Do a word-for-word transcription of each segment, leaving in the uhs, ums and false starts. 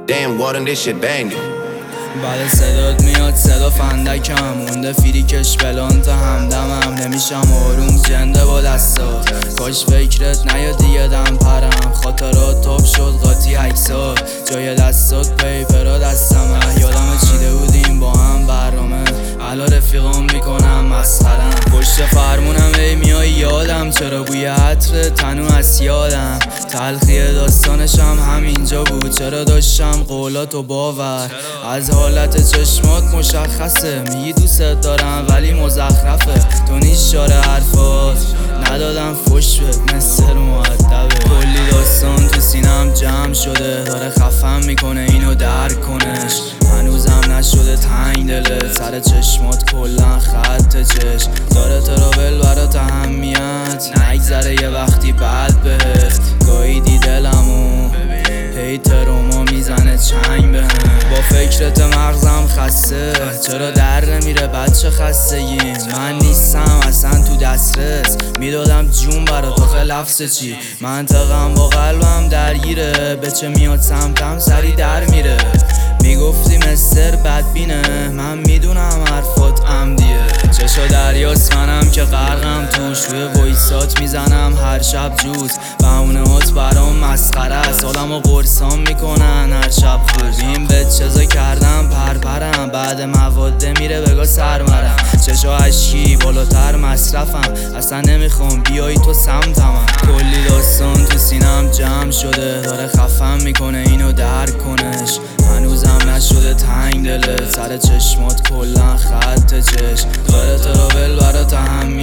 Damn, Walden, this shit banging. بعد صدات میاد صدا فندکم مونده فریکش بلان تا همدمم نمیشم آروم زنده با دستات کاش فکرت نیاد دیگه دم پرم خاطرات تاب شد قاطی عکسات جای دستات پیپرا دستمه یادم چیده بودیم با هم برنامه الان رفیقام میکنم مسخرم پشت فرمونم ای میای یادم چرا بوی عطر تنو از یادم تلخی داستانشم همینجا بود چرا داشتم قولاتو باور از حالت چشمات مشخصه میگی دوست دارم ولی مزخرفه تو نیشاره حرفات ندادم فش بد مستر مؤدبه کلی داستان تو سینم جمع شده داره خفم میکنه اینو درک کنش هنوزم نشده تنگ دلت سر چشمات کلن خط چشم داره ترابل برات اهمیت نگذره یه وقتی بعد بهت گاهی دلمو هی تروما میزنه چنگ بهم با فکرت مغزم خسته چرا در نمیره بچه خستگی من نیستم اصلا تو دسترس میدادم جون برات آخه لفظ چی منطقم با قلبم درگیره به چه میاد سمتم سری در میره میگفتی مستر بدبینه من میدونم حرفات عمدیه چشا دریاست منم که غرقم توش روی وایسات میزنم هر شب جوز بهونه هات برام مسخره است حالمو قرصام میکنن هر شب خوب این به چزا کردم پرپرم بعد مواده میره بگا سرمرم چشا عشقی بالاتر مصرفم اصلا نمیخوام بیایی تو سمتم کلی داستان تو سینم جمع شده داره خفم میکنه اینو درک کنش هنوزم نشده تنگ دلت سر چشمات کلن خط چشم داره ترابل برات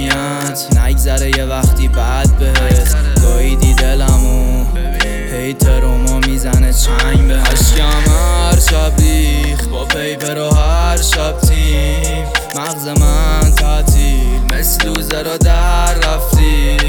اهمیت نگذره یه وقتی بعد بهت گاهی دلمو هی تروما میزنه چنگ به عشقم هر شب ریخ با پیپر و هر شب تیم مغز من تعطیل مثل لوزه را در رفتی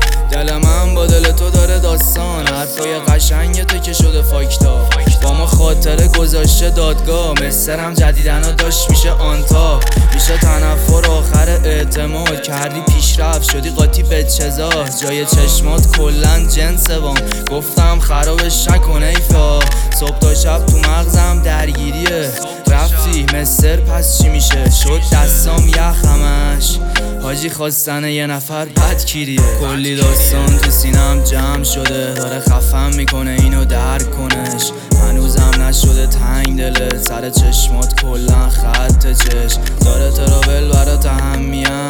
دل من با دل تو داره داستان حرفای قشنگ تو که شده فاکتا با ما خاطره گذاشته دادگاه مسترم جدیدنا داشت میشه آنتا میشه تنفر آخر اعتماد کردی پیشرفت شدی قاطی به چزا جای چشمات کلن جنس وام گفتم خرابش نکنه ایفا صبح تا شب تو مغزم درگیریه رفتی مستر پس چی میشه شد دستام یخ همش حاجی خواستن یه نفر بد کیریه کلی داستان تو سینم جمع شده داره خفم میکنه اینو درک کنش هنوزم نشده تنگ دلت سر چشمات کلن خط چشم داره ترابل برات اهمیت